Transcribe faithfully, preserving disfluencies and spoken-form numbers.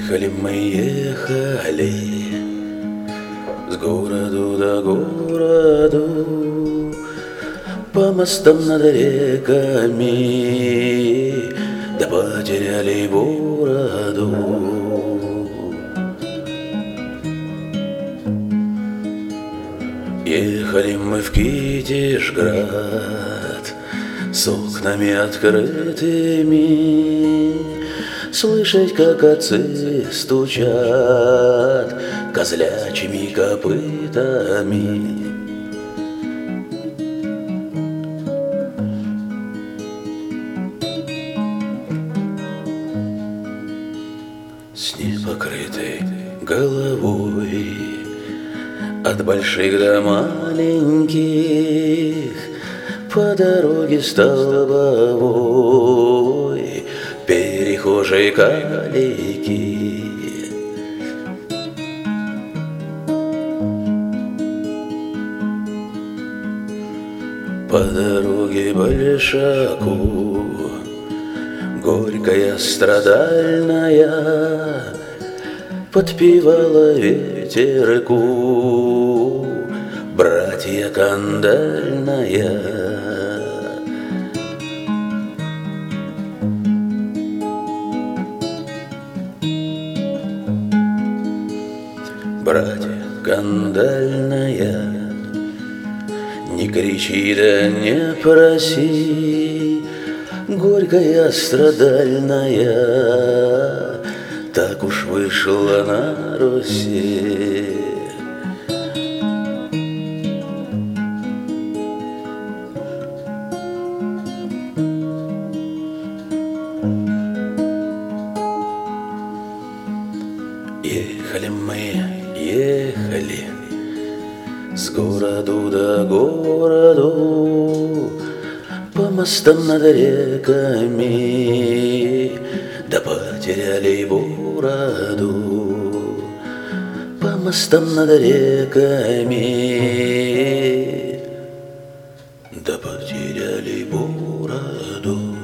Ехали мы, ехали с городу до городу, по мостам над реками, да потеряли бороду. Ехали мы в Китежград с окнами открытыми, слышать, как отцы стучат козлячьими копытами. С непокрытой головой от больших до маленьких по дороге столбовой перехожей калики. По дороге большаку горькая страдальная подпевала ветерку братья кандальная. Братья кандальная, не кричи да не проси, горькая страдальная, так уж вышла на Руси. Ехали мы, ехали с городу до городу, по мостам над реками, да потеряли бороду. По мостам над реками, да потеряли бороду.